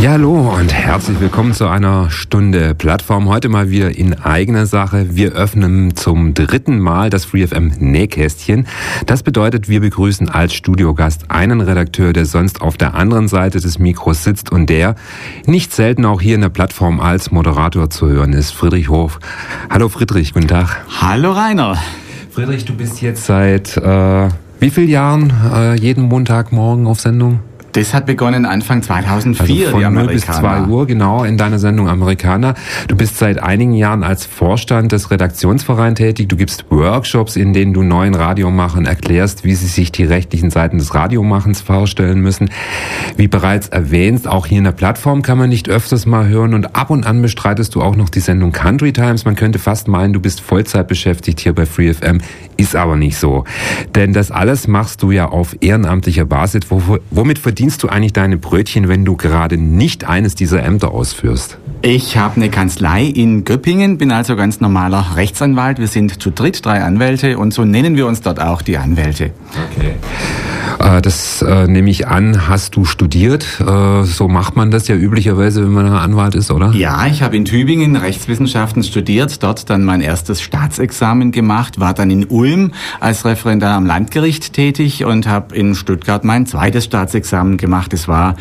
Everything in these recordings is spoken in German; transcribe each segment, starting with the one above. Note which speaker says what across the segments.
Speaker 1: Ja, hallo und herzlich willkommen zu einer Stunde Plattform. Heute mal wieder in eigener Sache. Wir öffnen zum 3. Mal das FreeFM Nähkästchen. Das bedeutet, wir begrüßen als Studiogast einen Redakteur, der sonst auf der anderen Seite des Mikros sitzt und der nicht selten auch hier in der Plattform als Moderator zu hören ist, Friedrich Hof. Hallo Friedrich, guten Tag.
Speaker 2: Hallo Rainer.
Speaker 1: Friedrich, du bist jetzt seit wie vielen Jahren jeden Montagmorgen auf Sendung?
Speaker 2: Das hat begonnen Anfang 2004,
Speaker 1: also von
Speaker 2: die
Speaker 1: 0 bis 2 Uhr, genau, in deiner Sendung Amerikaner. Du bist seit einigen Jahren als Vorstand des Redaktionsvereins tätig. Du gibst Workshops, in denen du neuen Radiomachern erklärst, wie sie sich die rechtlichen Seiten des Radiomachens vorstellen müssen. Wie bereits erwähnt, auch hier in der Plattform kann man nicht öfters mal hören und ab und an bestreitest du auch noch die Sendung Country Times. Man könnte fast meinen, du bist Vollzeit beschäftigt hier bei FreeFM, ist aber nicht so. Denn das alles machst du ja auf ehrenamtlicher Basis. Womit verdienst du eigentlich deine Brötchen, wenn du gerade nicht eines dieser Ämter ausführst?
Speaker 2: Ich habe eine Kanzlei in Göppingen, bin also ganz normaler Rechtsanwalt. Wir sind zu dritt, 3 Anwälte und so nennen wir uns dort auch die Anwälte.
Speaker 1: Okay. Das nehme ich an, hast du studiert? So macht man das ja üblicherweise, wenn man ein Anwalt ist, oder?
Speaker 2: Ja, ich habe in Tübingen Rechtswissenschaften studiert, dort dann mein erstes Staatsexamen gemacht, war dann in Ulm als Referendar am Landgericht tätig und habe in Stuttgart mein zweites Staatsexamen gemacht. Das war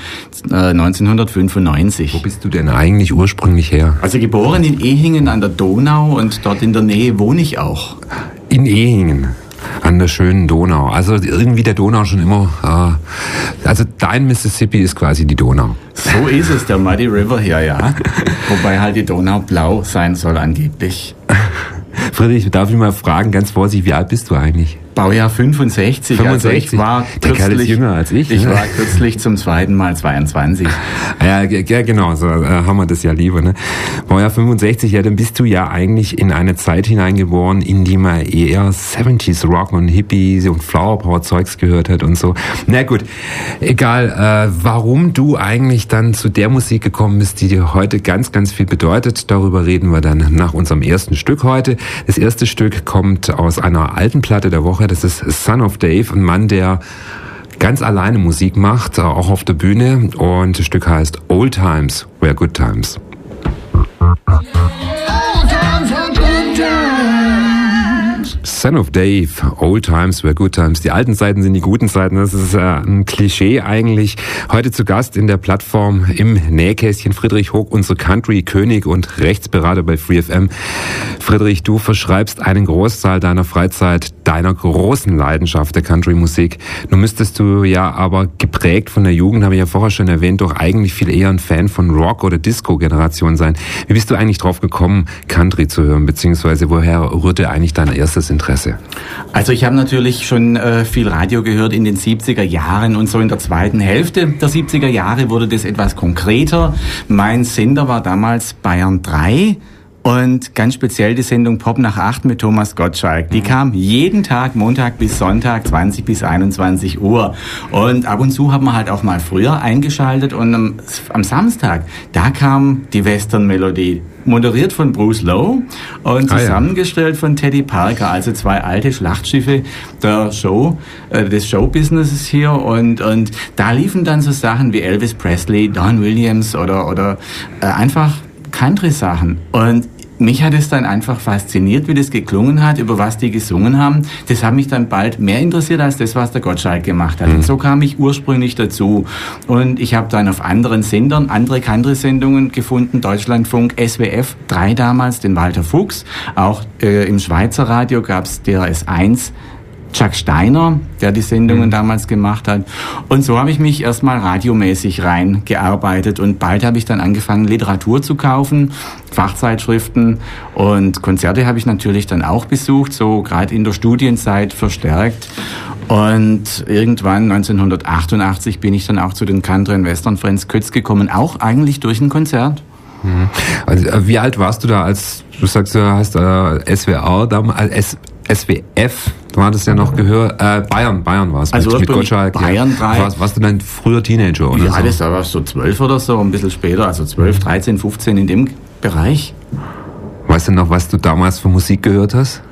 Speaker 2: 1995.
Speaker 1: Wo bist du denn eigentlich ursprünglich her?
Speaker 2: Also geboren in Ehingen an der Donau und dort in der Nähe wohne ich auch.
Speaker 1: In Ehingen? An der schönen Donau. Also irgendwie der Donau schon immer, also dein Mississippi ist quasi die Donau.
Speaker 2: So ist es, der Muddy River hier, ja. Wobei halt die Donau blau sein soll angeblich.
Speaker 1: Friedrich, darf ich mal fragen, ganz vorsichtig, wie alt bist du eigentlich?
Speaker 2: Baujahr 65.
Speaker 1: 65?
Speaker 2: Also ich war
Speaker 1: der Kerl ist jünger als ich.
Speaker 2: Ich war kürzlich zum 2. Mal 22.
Speaker 1: Ja, genau, so haben wir das ja lieber. Ne? Baujahr 65, ja, dann bist du ja eigentlich in eine Zeit hineingeboren, in die man eher 70s Rock und Hippies und Flower Power Zeugs gehört hat und so. Na gut, egal, warum du eigentlich dann zu der Musik gekommen bist, die dir heute ganz, ganz viel bedeutet, darüber reden wir dann nach unserem ersten Stück heute. Das erste Stück kommt aus einer alten Platte der Woche. Das ist Son of Dave, ein Mann, der ganz alleine Musik macht, auch auf der Bühne. Und das Stück heißt Old Times Were Good Times. Son of Dave, Old Times Were Good Times. Die alten Zeiten sind die guten Zeiten. Das ist ein Klischee eigentlich. Heute zu Gast in der Plattform im Nähkästchen Friedrich Hoch, unser Country-König und Rechtsberater bei FreeFM. Friedrich, du verschreibst einen Großteil deiner Freizeit deiner großen Leidenschaft der Country-Musik. Nun müsstest du ja aber geprägt von der Jugend, habe ich ja vorher schon erwähnt, doch eigentlich viel eher ein Fan von Rock- oder Disco-Generation sein. Wie bist du eigentlich drauf gekommen, Country zu hören, beziehungsweise woher rührte eigentlich dein erstes Interesse?
Speaker 2: Also ich habe natürlich schon viel Radio gehört in den 70er Jahren und so in der zweiten Hälfte der 70er Jahre wurde das etwas konkreter. Mein Sender war damals Bayern 3. Und ganz speziell die Sendung Pop nach 8 mit Thomas Gottschalk. Die kam jeden Tag, Montag bis Sonntag, 20 bis 21 Uhr. Und ab und zu haben wir halt auch mal früher eingeschaltet. Und am Samstag, da kam die Western-Melodie. Moderiert von Bruce Lowe und zusammengestellt von Teddy Parker. Also 2 alte Schlachtschiffe der Show, des Showbusinesses hier. Und da liefen dann so Sachen wie Elvis Presley, Don Williams oder einfach Country-Sachen. Und mich hat es dann einfach fasziniert, wie das geklungen hat, über was die gesungen haben. Das hat mich dann bald mehr interessiert als das, was der Gottschalk gemacht hat. Und so kam ich ursprünglich dazu. Und ich habe dann auf anderen Sendern andere Country-Sendungen gefunden. Deutschlandfunk, SWF 3 damals, den Walter Fuchs. Auch im Schweizer Radio gab es DRS 1. Chuck Steiner, der die Sendungen damals gemacht hat. Und so habe ich mich erstmal radiomäßig reingearbeitet und bald habe ich dann angefangen, Literatur zu kaufen, Fachzeitschriften und Konzerte habe ich natürlich dann auch besucht, so gerade in der Studienzeit verstärkt. Und irgendwann 1988 bin ich dann auch zu den Country & Western Friends Kötz gekommen, auch eigentlich durch ein Konzert.
Speaker 1: Also, wie alt warst du da, als du sagst, du hast SWR damals, SWF, du hattest ja noch gehört, Bayern war es.
Speaker 2: Also
Speaker 1: mit Gottschalk.
Speaker 2: Bayern 3.
Speaker 1: Warst du dann früher Teenager, oder?
Speaker 2: Ja,
Speaker 1: so?
Speaker 2: Das war so 12 oder so, ein bisschen später, also 12, 13, 15 in dem Bereich.
Speaker 1: Weißt du noch, was du damals für Musik gehört hast?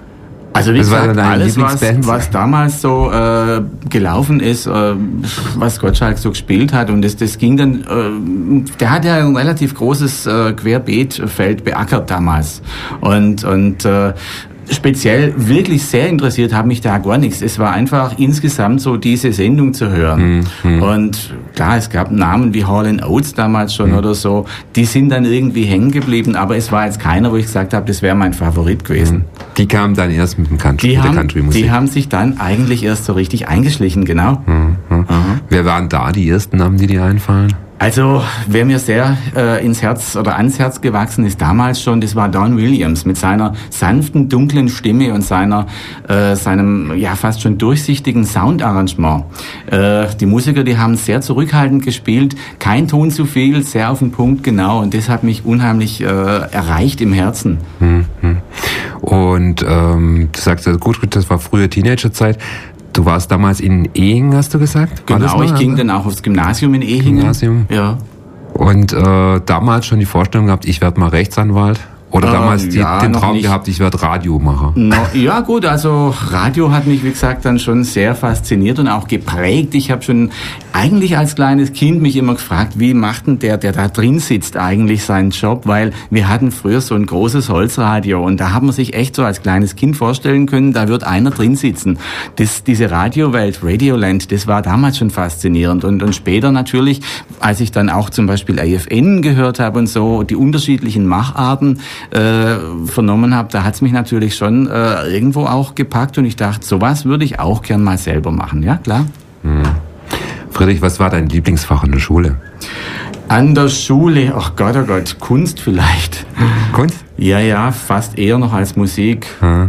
Speaker 2: Also wie gesagt, alles, was damals so gelaufen ist, was Gottschalk so gespielt hat, und das ging dann, der hat ja ein relativ großes Querbeetfeld beackert damals. Und speziell wirklich sehr interessiert hat mich da gar nichts. Es war einfach insgesamt so diese Sendung zu hören. Und klar, es gab Namen wie Hall & Oates damals schon oder so, die sind dann irgendwie hängen geblieben, aber es war jetzt keiner, wo ich gesagt habe, das wäre mein Favorit gewesen.
Speaker 1: Die kamen dann erst mit dem Country-Musik.
Speaker 2: Die haben sich dann eigentlich erst so richtig eingeschlichen, genau.
Speaker 1: Wer waren da die ersten Namen, die dir einfallen?
Speaker 2: Also, wer mir sehr ins Herz oder ans Herz gewachsen ist damals schon, das war Don Williams mit seiner sanften, dunklen Stimme und seinem ja fast schon durchsichtigen Soundarrangement. Die Musiker, die haben sehr zurückhaltend gespielt, kein Ton zu viel, sehr auf den Punkt genau, und das hat mich unheimlich erreicht im Herzen.
Speaker 1: Und du sagst ja gut, das war frühe Teenagerzeit. Du warst damals in Ehingen, hast du gesagt?
Speaker 2: Genau, ich ging dann auch aufs Gymnasium in Ehingen. Ja.
Speaker 1: Und damals schon die Vorstellung gehabt, ich werde mal Rechtsanwalt? Oder damals den Traum nicht gehabt, ich werde Radiomacher?
Speaker 2: Ja gut, also Radio hat mich, wie gesagt, dann schon sehr fasziniert und auch geprägt. Ich habe schon eigentlich als kleines Kind mich immer gefragt, wie macht denn der da drin sitzt, eigentlich seinen Job? Weil wir hatten früher so ein großes Holzradio und da hat man sich echt so als kleines Kind vorstellen können, da wird einer drin sitzen. Diese Radiowelt, Radioland, das war damals schon faszinierend. Und später natürlich, als ich dann auch zum Beispiel AFN gehört habe und so, die unterschiedlichen Macharten vernommen habe, da hat es mich natürlich schon irgendwo auch gepackt und ich dachte, sowas würde ich auch gern mal selber machen, ja klar.
Speaker 1: Friedrich, was war dein Lieblingsfach in der Schule?
Speaker 2: An der Schule, oh Gott, Kunst vielleicht.
Speaker 1: Kunst?
Speaker 2: Ja, fast eher noch als Musik.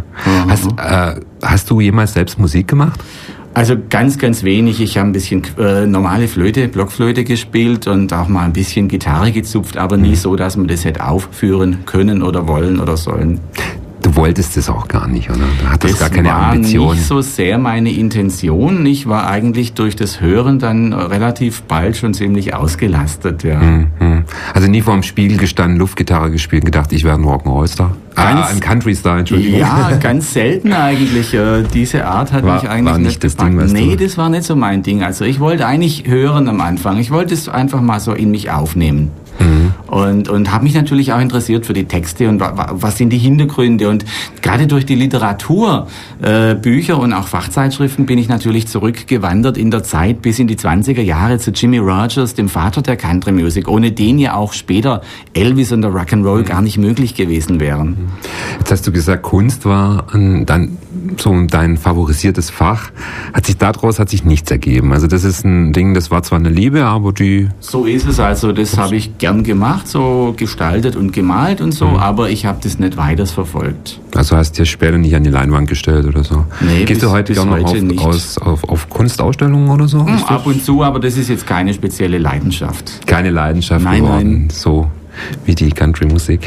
Speaker 1: Hast du jemals selbst Musik gemacht?
Speaker 2: Also ganz, ganz wenig. Ich habe ein bisschen normale Flöte, Blockflöte gespielt und auch mal ein bisschen Gitarre gezupft, aber nie so, dass man das hätte aufführen können oder wollen oder sollen.
Speaker 1: Du wolltest es auch gar nicht, oder? Du hattest gar keine Ambition.
Speaker 2: Das war nicht so sehr meine Intention. Ich war eigentlich durch das Hören dann relativ bald schon ziemlich ausgelastet, ja.
Speaker 1: Also nie vor dem Spiegel gestanden, Luftgitarre gespielt, gedacht, ich werde ein Rock'n'Roll-Star? Ein Country-Star, Entschuldigung.
Speaker 2: Ja, ganz selten eigentlich. Diese Art hat mich eigentlich nicht
Speaker 1: das Ding, was
Speaker 2: Nee, das war nicht so mein Ding. Also ich wollte eigentlich hören am Anfang. Ich wollte es einfach mal so in mich aufnehmen. Und habe mich natürlich auch interessiert für die Texte und was sind die Hintergründe. Und gerade durch die Literatur, Bücher und auch Fachzeitschriften bin ich natürlich zurückgewandert in der Zeit bis in die 20er Jahre zu Jimmy Rogers, dem Vater der Country Music, ohne den ja auch später Elvis und der Rock'n'Roll gar nicht möglich gewesen wären.
Speaker 1: Jetzt hast du gesagt, Kunst war dann so dein favorisiertes Fach. Daraus hat sich nichts ergeben. Also das ist ein Ding, das war zwar eine Liebe, aber
Speaker 2: So ist es, also das habe ich gern gemacht, so gestaltet und gemalt und so, aber ich habe das nicht weiters verfolgt.
Speaker 1: Also hast du dir später nicht an die Leinwand gestellt oder so?
Speaker 2: Nee,
Speaker 1: Gehst du heute noch auf Kunstausstellungen oder so?
Speaker 2: Ab und zu, aber das ist jetzt keine spezielle Leidenschaft.
Speaker 1: Keine Leidenschaft geworden, so wie die Country-Musik.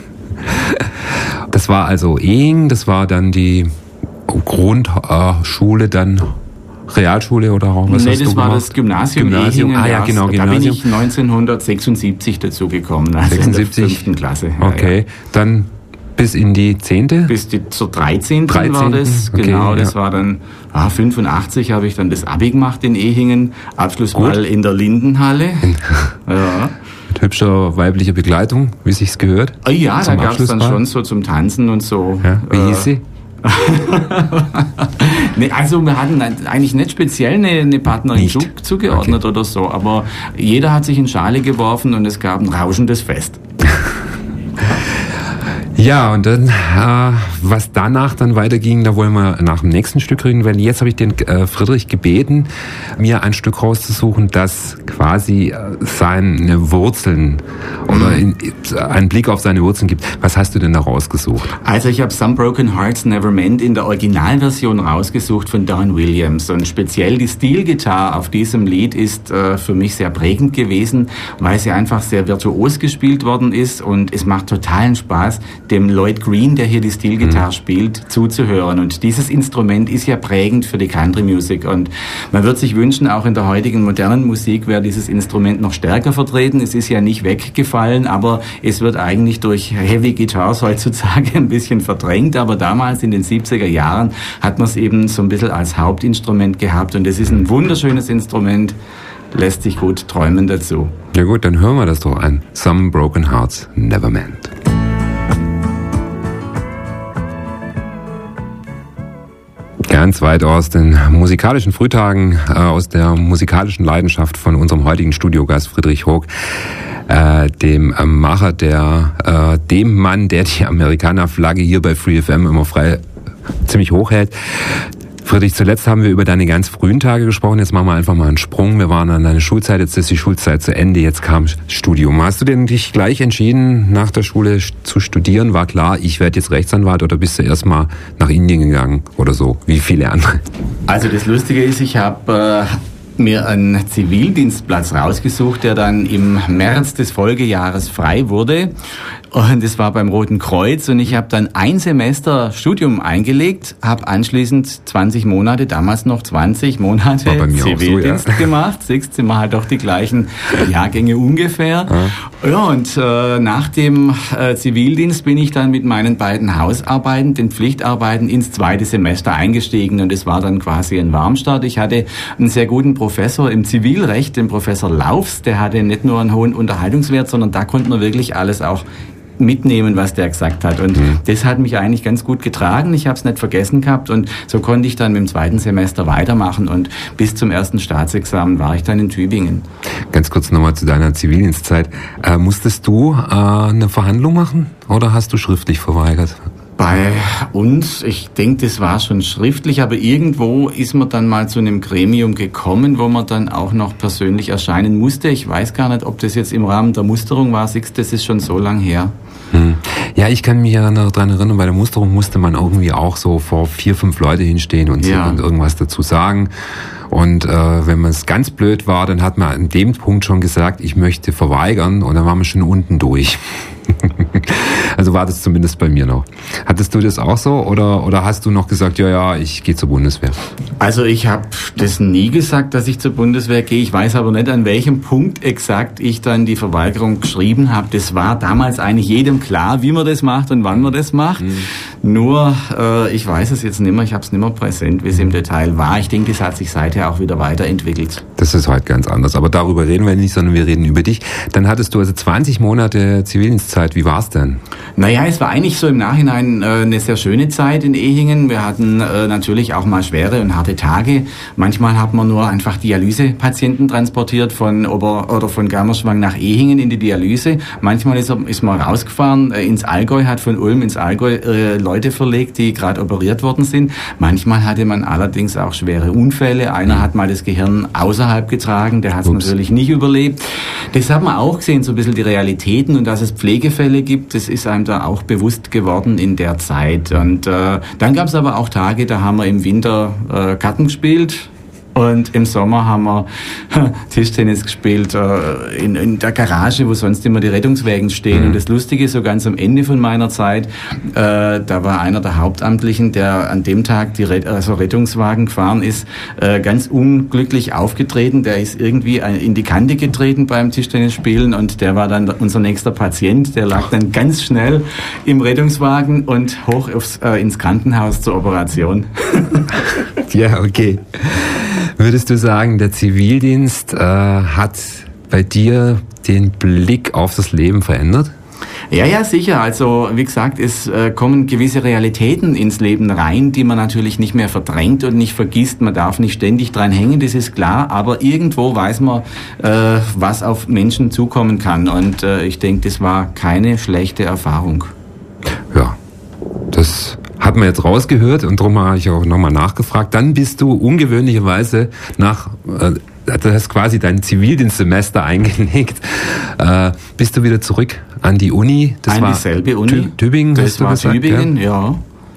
Speaker 1: Das war also Ehingen, das war dann die Grundschule, dann Realschule oder was hast du gemacht?
Speaker 2: Nee, das war das Gymnasium Ehingen.
Speaker 1: Genau,
Speaker 2: da bin ich 1976 dazu gekommen, also
Speaker 1: 76?
Speaker 2: in der 5. Klasse.
Speaker 1: Okay, dann bis in die 10.?
Speaker 2: Bis zur 13. war das,
Speaker 1: okay,
Speaker 2: genau, das war dann 85 habe ich dann das Abi gemacht in Ehingen, Abschlussball in der Lindenhalle. Ja.
Speaker 1: Mit hübscher weiblicher Begleitung, wie sich's gehört?
Speaker 2: Ja, da gab es dann schon so zum Tanzen und so.
Speaker 1: Ja, wie hieß sie?
Speaker 2: Nee, also wir hatten eigentlich nicht speziell eine Partnerin zugeordnet oder so, aber jeder hat sich in Schale geworfen und es gab ein rauschendes Fest.
Speaker 1: Ja, und dann, was danach dann weiterging, da wollen wir nach dem nächsten Stück reden, weil jetzt habe ich den Friedrich gebeten, mir ein Stück rauszusuchen, das quasi seine Wurzeln oder einen Blick auf seine Wurzeln gibt. Was hast du denn da rausgesucht?
Speaker 2: Also ich habe Some Broken Hearts Never Mend in der Originalversion rausgesucht von Don Williams und speziell die Steel-Gitarre auf diesem Lied ist für mich sehr prägend gewesen, weil sie einfach sehr virtuos gespielt worden ist und es macht totalen Spaß, dem Lloyd Green, der hier die Steel-Gitarre spielt, zuzuhören. Und dieses Instrument ist ja prägend für die Country-Music. Und man wird sich wünschen, auch in der heutigen modernen Musik wäre dieses Instrument noch stärker vertreten. Es ist ja nicht weggefallen, aber es wird eigentlich durch Heavy Guitars heutzutage ein bisschen verdrängt. Aber damals in den 70er Jahren hat man es eben so ein bisschen als Hauptinstrument gehabt. Und es ist ein wunderschönes Instrument, lässt sich gut träumen dazu.
Speaker 1: Ja gut, dann hören wir das doch an. Some Broken Hearts Never Mend. Ganz weit aus den musikalischen Frühtagen, aus der musikalischen Leidenschaft von unserem heutigen Studiogast Friedrich Hoog, dem Macher, dem Mann, der die Amerikaner-Flagge hier bei Free FM immer ziemlich hoch hält. Friedrich, zuletzt haben wir über deine ganz frühen Tage gesprochen. Jetzt machen wir einfach mal einen Sprung. Wir waren an deiner Schulzeit, jetzt ist die Schulzeit zu Ende, jetzt kam Studium. Hast du denn dich gleich entschieden, nach der Schule zu studieren? War klar, ich werde jetzt Rechtsanwalt, oder bist du erstmal nach Indien gegangen oder so, wie viele andere?
Speaker 2: Also das Lustige ist, ich habe mir einen Zivildienstplatz rausgesucht, der dann im März des Folgejahres frei wurde. Und es war beim Roten Kreuz, und ich habe dann ein Semester Studium eingelegt, habe anschließend 20 Monate, damals noch 20 Monate Zivildienst so, ja, gemacht. Siehst du, immer halt doch die gleichen Jahrgänge ungefähr. Ja, und nach dem Zivildienst bin ich dann mit meinen beiden Hausarbeiten, den Pflichtarbeiten, ins zweite Semester eingestiegen, und es war dann quasi ein Warmstart. Ich hatte einen sehr guten Professor im Zivilrecht, den Professor Laufs, der hatte nicht nur einen hohen Unterhaltungswert, sondern da konnte man wirklich alles auch mitnehmen, was der gesagt hat. Und das hat mich eigentlich ganz gut getragen. Ich habe es nicht vergessen gehabt, und so konnte ich dann mit dem zweiten Semester weitermachen, und bis zum ersten Staatsexamen war ich dann in Tübingen.
Speaker 1: Ganz kurz nochmal zu deiner Zivildienstzeit. Musstest du eine Verhandlung machen, oder hast du schriftlich verweigert?
Speaker 2: Bei uns, ich denke, das war schon schriftlich, aber irgendwo ist man dann mal zu einem Gremium gekommen, wo man dann auch noch persönlich erscheinen musste. Ich weiß gar nicht, ob das jetzt im Rahmen der Musterung war. Das ist schon so lang her.
Speaker 1: Ja, ich kann mich ja daran erinnern, bei der Musterung musste man irgendwie auch so vor 4, 5 Leute hinstehen und irgendwas dazu sagen. Und wenn man es ganz blöd war, dann hat man an dem Punkt schon gesagt, ich möchte verweigern, und dann waren wir schon unten durch. Also war das zumindest bei mir noch. Hattest du das auch so, oder hast du noch gesagt, ja, ich gehe zur Bundeswehr?
Speaker 2: Also ich habe das nie gesagt, dass ich zur Bundeswehr gehe. Ich weiß aber nicht, an welchem Punkt exakt ich dann die Verweigerung geschrieben habe. Das war damals eigentlich jedem klar, wie man das macht und wann man das macht. Nur, ich weiß es jetzt nicht mehr, ich habe es nicht mehr präsent, wie es im Detail war. Ich denke, das hat sich seither auch wieder weiterentwickelt.
Speaker 1: Das ist heute ganz anders, aber darüber reden wir nicht, sondern wir reden über dich. Dann hattest du also 20 Monate Zivildienstzeit. Wie war's denn?
Speaker 2: Naja, es war eigentlich so im Nachhinein eine sehr schöne Zeit in Ehingen. Wir hatten natürlich auch mal schwere und harte Tage. Manchmal hat man nur einfach Dialysepatienten transportiert von Germersschwang nach Ehingen in die Dialyse. Manchmal ist man rausgefahren ins Allgäu, hat von Ulm ins Allgäu Leute verlegt, die gerade operiert worden sind. Manchmal hatte man allerdings auch schwere Unfälle. Einer hat mal das Gehirn außerhalb getragen, der hat es natürlich nicht überlebt. Das hat man auch gesehen, so ein bisschen die Realitäten, und dass es Pflegefälle gibt, das ist einem da auch bewusst geworden in der Zeit. Und dann gab es aber auch Tage, da haben wir im Winter Karten gespielt. Und im Sommer haben wir Tischtennis gespielt in der Garage, wo sonst immer die Rettungswagen stehen. Und das Lustige, so ganz am Ende von meiner Zeit, da war einer der Hauptamtlichen, der an dem Tag die Rettungswagen gefahren ist, ganz unglücklich aufgetreten. Der ist irgendwie in die Kante getreten beim Tischtennisspielen, und der war dann unser nächster Patient. Der lag dann ganz schnell im Rettungswagen und hoch ins Krankenhaus zur Operation.
Speaker 1: Ja, okay. Würdest du sagen, der Zivildienst hat bei dir den Blick auf das Leben verändert?
Speaker 2: Ja, sicher. Also wie gesagt, es kommen gewisse Realitäten ins Leben rein, die man natürlich nicht mehr verdrängt und nicht vergisst. Man darf nicht ständig dran hängen, das ist klar. Aber irgendwo weiß man, was auf Menschen zukommen kann. Und ich denke, das war keine schlechte Erfahrung.
Speaker 1: Ja, das hat man jetzt rausgehört, und darum habe ich auch nochmal nachgefragt. Dann bist du ungewöhnlicherweise du hast quasi dein Zivildienstsemester eingelegt, bist du wieder zurück an die Uni.
Speaker 2: Das war dieselbe Uni.
Speaker 1: Tübingen,
Speaker 2: das war Tübingen, ja.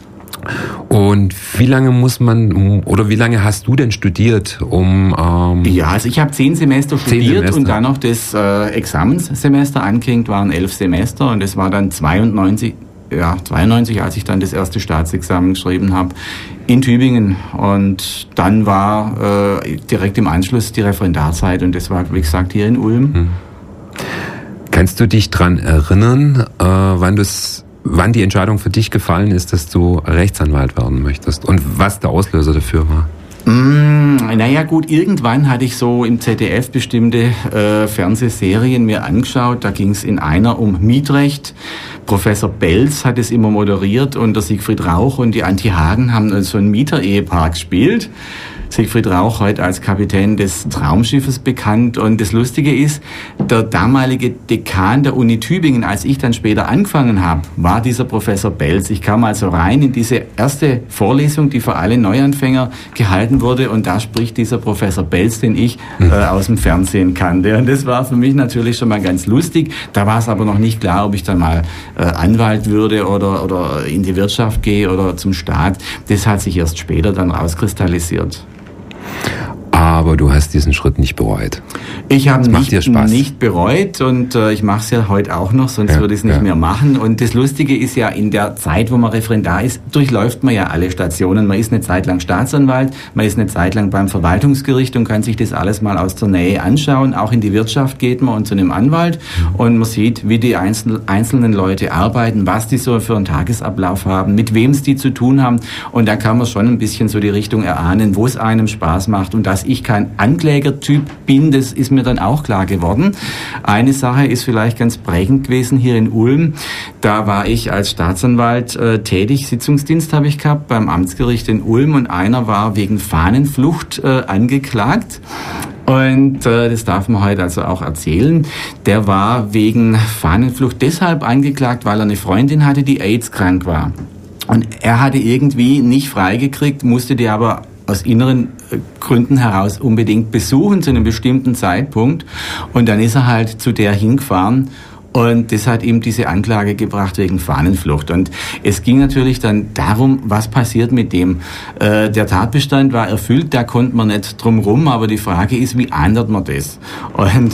Speaker 1: Und wie lange wie lange hast du denn studiert,
Speaker 2: Ja, also ich habe 10 Semester studiert und dann noch das Examenssemester angehängt, waren 11 Semester, und es war dann 92 92, als ich dann das erste Staatsexamen geschrieben habe, in Tübingen. Und dann war direkt im Anschluss die Referendarzeit und das war, wie gesagt, hier in Ulm.
Speaker 1: Kannst du dich daran erinnern, wann die Entscheidung für dich gefallen ist, dass du Rechtsanwalt werden möchtest und was der Auslöser dafür war?
Speaker 2: Naja gut, irgendwann hatte ich so im ZDF bestimmte Fernsehserien mir angeschaut. Da ging es in einer um Mietrecht. Professor Belz hat es immer moderiert und der Siegfried Rauch und die Antje Hagen haben so ein Mieterehepaar gespielt. Siegfried Rauch heute als Kapitän des Traumschiffes bekannt. Und das Lustige ist, der damalige Dekan der Uni Tübingen, als ich dann später angefangen habe, war dieser Professor Belz. Ich kam also rein in diese erste Vorlesung, die für alle Neuanfänger gehalten wurde. Und da spricht dieser Professor Belz, den ich aus dem Fernsehen kannte. Und das war für mich natürlich schon mal ganz lustig. Da war es aber noch nicht klar, ob ich dann mal Anwalt würde oder in die Wirtschaft gehe oder zum Staat. Das hat sich erst später dann rauskristallisiert.
Speaker 1: Aber du hast diesen Schritt nicht bereut.
Speaker 2: Ich habe nicht bereut und ich mache es ja heute auch noch, sonst würde ich es nicht mehr machen. Und das Lustige ist ja, in der Zeit, wo man Referendar ist, durchläuft man ja alle Stationen. Man ist eine Zeit lang Staatsanwalt, man ist eine Zeit lang beim Verwaltungsgericht und kann sich das alles mal aus der Nähe anschauen. Auch in die Wirtschaft geht man und zu einem Anwalt und man sieht, wie die einzelnen Leute arbeiten, was die so für einen Tagesablauf haben, mit wem es die zu tun haben. Und da kann man schon ein bisschen so die Richtung erahnen, wo es einem Spaß macht. Und dass ich kein Anklägertyp bin, das ist mir dann auch klar geworden. Eine Sache ist vielleicht ganz prägend gewesen hier in Ulm. Da war ich als Staatsanwalt tätig. Sitzungsdienst habe ich gehabt beim Amtsgericht in Ulm und einer war wegen Fahnenflucht angeklagt. Und das darf man heute also auch erzählen. Der war wegen Fahnenflucht deshalb angeklagt, weil er eine Freundin hatte, die AIDS-krank war. Und er hatte irgendwie nicht freigekriegt, musste die aber aus inneren Gründen heraus unbedingt besuchen zu einem bestimmten Zeitpunkt. Und dann ist er halt zu der hingefahren und das hat ihm diese Anklage gebracht wegen Fahnenflucht. Und es ging natürlich dann darum, was passiert mit dem. Der Tatbestand war erfüllt, da konnte man nicht drum rum, aber die Frage ist, wie ändert man das? Und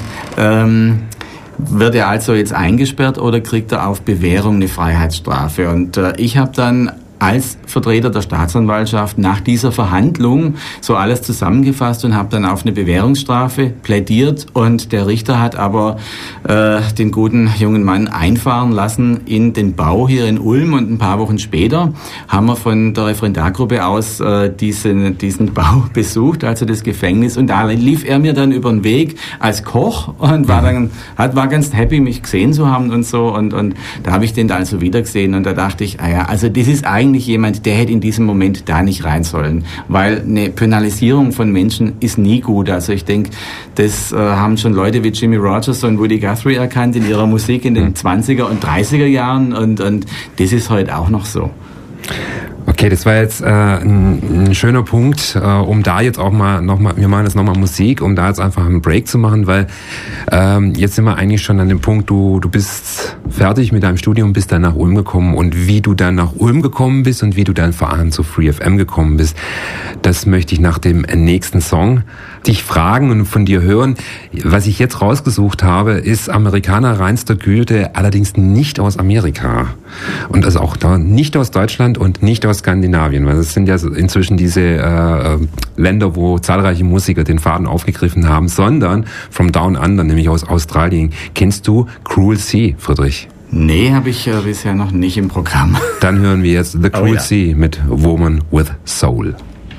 Speaker 2: wird er also jetzt eingesperrt oder kriegt er auf Bewährung eine Freiheitsstrafe? Und ich habe dann als Vertreter der Staatsanwaltschaft nach dieser Verhandlung so alles zusammengefasst und habe dann auf eine Bewährungsstrafe plädiert und der Richter hat aber den guten jungen Mann einfahren lassen in den Bau hier in Ulm und ein paar Wochen später haben wir von der Referendargruppe aus diesen Bau besucht, also das Gefängnis, und da lief er mir dann über den Weg als Koch und war ganz happy, mich gesehen zu haben und so und da habe ich den da also wieder gesehen und da dachte ich, also das ist eigentlich jemand, der hätte in diesem Moment da nicht rein sollen, weil eine Penalisierung von Menschen ist nie gut. Also ich denke, das haben schon Leute wie Jimmy Rogers und Woody Guthrie erkannt in ihrer Musik in den 20er und 30er Jahren und das ist heute auch noch so.
Speaker 1: Okay, das war jetzt ein schöner Punkt, um da jetzt auch mal nochmal, wir machen jetzt nochmal Musik, um da jetzt einfach einen Break zu machen, weil jetzt sind wir eigentlich schon an dem Punkt, du bist fertig mit deinem Studium, bist dann nach Ulm gekommen und wie du dann nach Ulm gekommen bist und wie du dann vor allem zu Free FM gekommen bist, das möchte ich nach dem nächsten Song dich fragen und von dir hören. Was ich jetzt rausgesucht habe, ist Amerikaner reinster Güte, allerdings nicht aus Amerika. Und also auch da nicht aus Deutschland und nicht aus Skandinavien, weil es sind ja inzwischen diese Länder, wo zahlreiche Musiker den Faden aufgegriffen haben, sondern from down under, nämlich aus Australien. Kennst du Cruel Sea, Friedrich?
Speaker 2: Nee, habe ich bisher noch nicht im Programm.
Speaker 1: Dann hören wir jetzt The Cruel Sea mit Woman with Soul.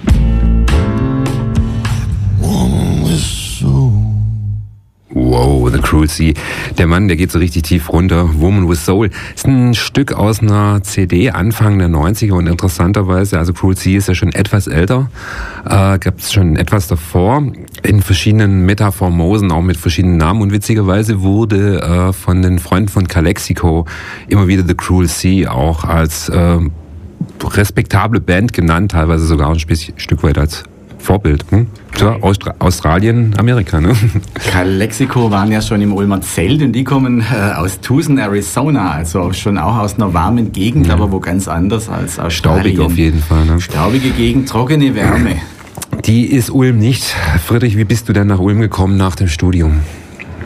Speaker 1: Wow, The Cruel Sea. Der Mann, der geht so richtig tief runter. Woman with Soul. Ist ein Stück aus einer CD Anfang der 90er und interessanterweise, also Cruel Sea ist ja schon etwas älter, gab es schon etwas davor, in verschiedenen Metaformosen, auch mit verschiedenen Namen, und witzigerweise wurde von den Freunden von Calexico immer wieder The Cruel Sea auch als respektable Band genannt, teilweise sogar ein Stück weit als Vorbild. So, Australien, Amerika, ne?
Speaker 2: Calexico waren ja schon im Ulmer Zelt und die kommen aus Tucson, Arizona, also schon auch aus einer warmen Gegend, aber wo ganz anders als Australien.
Speaker 1: Staubig auf jeden Fall, ne?
Speaker 2: Staubige Gegend, trockene Wärme.
Speaker 1: Die ist Ulm nicht. Friedrich, wie bist du denn nach Ulm gekommen nach dem Studium?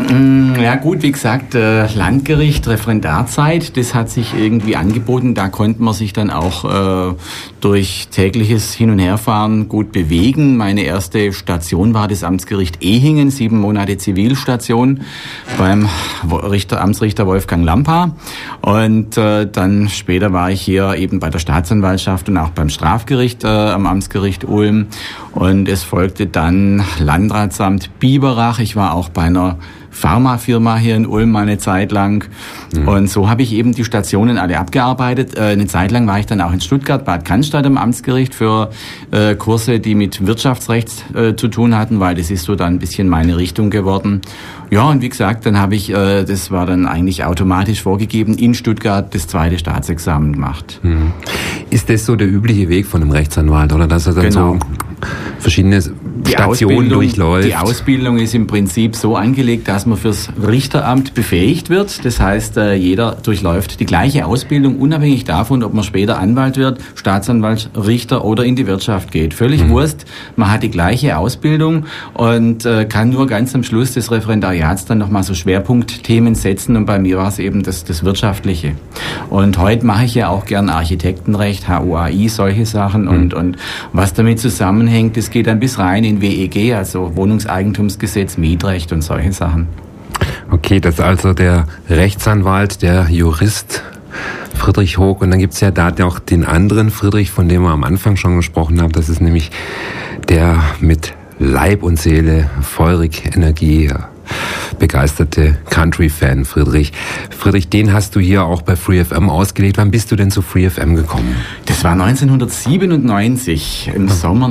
Speaker 2: Ja gut, wie gesagt, Landgericht, Referendarzeit, das hat sich irgendwie angeboten. Da konnte man sich dann auch durch tägliches Hin- und Herfahren gut bewegen. Meine erste Station war das Amtsgericht Ehingen, 7 Monate Zivilstation beim Amtsrichter Wolfgang Lampa. Und dann später war ich hier eben bei der Staatsanwaltschaft und auch beim Strafgericht am Amtsgericht Ulm. Und es folgte dann Landratsamt Biberach. Ich war auch bei einer Pharmafirma hier in Ulm eine Zeit lang. Und so habe ich eben die Stationen alle abgearbeitet. Eine Zeit lang war ich dann auch in Stuttgart, Bad Cannstatt am Amtsgericht für Kurse, die mit Wirtschaftsrecht zu tun hatten, weil das ist so dann ein bisschen meine Richtung geworden. Ja, und wie gesagt, dann habe ich, das war dann eigentlich automatisch vorgegeben, in Stuttgart das 2. Staatsexamen gemacht.
Speaker 1: Ist das so der übliche Weg von einem Rechtsanwalt, oder dass er dann so verschiedene Stationen durchläuft?
Speaker 2: Die Ausbildung ist im Prinzip so angelegt, dass man fürs Richteramt befähigt wird. Das heißt, jeder durchläuft die gleiche Ausbildung, unabhängig davon, ob man später Anwalt wird, Staatsanwalt, Richter oder in die Wirtschaft geht. Völlig Wurst, man hat die gleiche Ausbildung und kann nur ganz am Schluss des Referendariats dann nochmal so Schwerpunktthemen setzen, und bei mir war es eben das Wirtschaftliche. Und heute mache ich ja auch gern Architektenrecht, HOAI, solche Sachen und was damit zusammenhängt, das geht dann bis rein in WEG, also Wohnungseigentumsgesetz, Mietrecht und solche Sachen.
Speaker 1: Okay, das ist also der Rechtsanwalt, der Jurist Friedrich Hoog, und dann gibt's ja da noch den anderen Friedrich, von dem wir am Anfang schon gesprochen haben. Das ist nämlich der mit Leib und Seele, feurig, Energie, begeisterte Country-Fan Friedrich. Friedrich, den hast du hier auch bei FreeFM ausgelegt. Wann bist du denn zu FreeFM gekommen?
Speaker 2: Das war 1997, im Sommer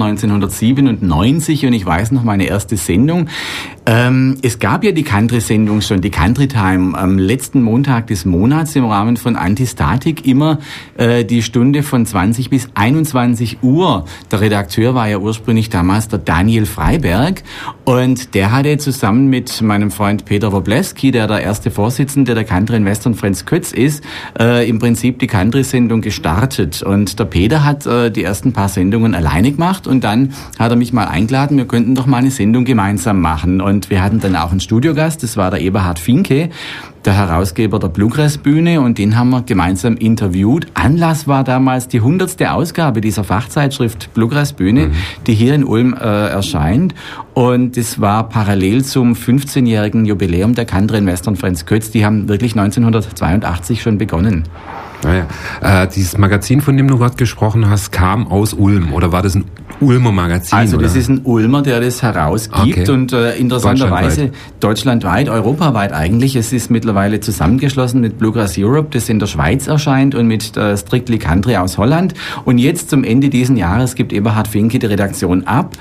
Speaker 2: 1997, und ich weiß noch meine erste Sendung. Es gab ja die Country-Sendung schon, die Country Time, am letzten Montag des Monats im Rahmen von Antistatik, immer die Stunde von 20 bis 21 Uhr. Der Redakteur war ja ursprünglich damals der Daniel Freiberg, und der hatte zusammen mit meinem Freund Peter Wobleski, der erste Vorsitzende der Country in Western Franz Kötz ist, im Prinzip die Country-Sendung gestartet. Und der Peter hat die ersten paar Sendungen alleine gemacht, und dann hat er mich mal eingeladen, wir könnten doch mal eine Sendung gemeinsam machen. Und wir hatten dann auch einen Studiogast, das war der Eberhard Finke, der Herausgeber der Bluegrass-Bühne, und den haben wir gemeinsam interviewt. Anlass war damals die 100. Ausgabe dieser Fachzeitschrift Bluegrass-Bühne, die hier in Ulm erscheint. Und das war parallel zum 15-jährigen Jubiläum der Country in Western Franz Kötz. Die haben wirklich 1982 schon begonnen.
Speaker 1: Naja, dieses Magazin, von dem du gerade gesprochen hast, kam aus Ulm, oder war das ein Ulmer Magazin?
Speaker 2: Also das
Speaker 1: oder?
Speaker 2: ist ein Ulmer, der das herausgibt, und interessanterweise deutschlandweit, europaweit eigentlich. Es ist mittlerweile zusammengeschlossen mit Bluegrass Europe, das in der Schweiz erscheint, und mit Strictly Country aus Holland. Und jetzt zum Ende diesen Jahres gibt Eberhard Finke die Redaktion ab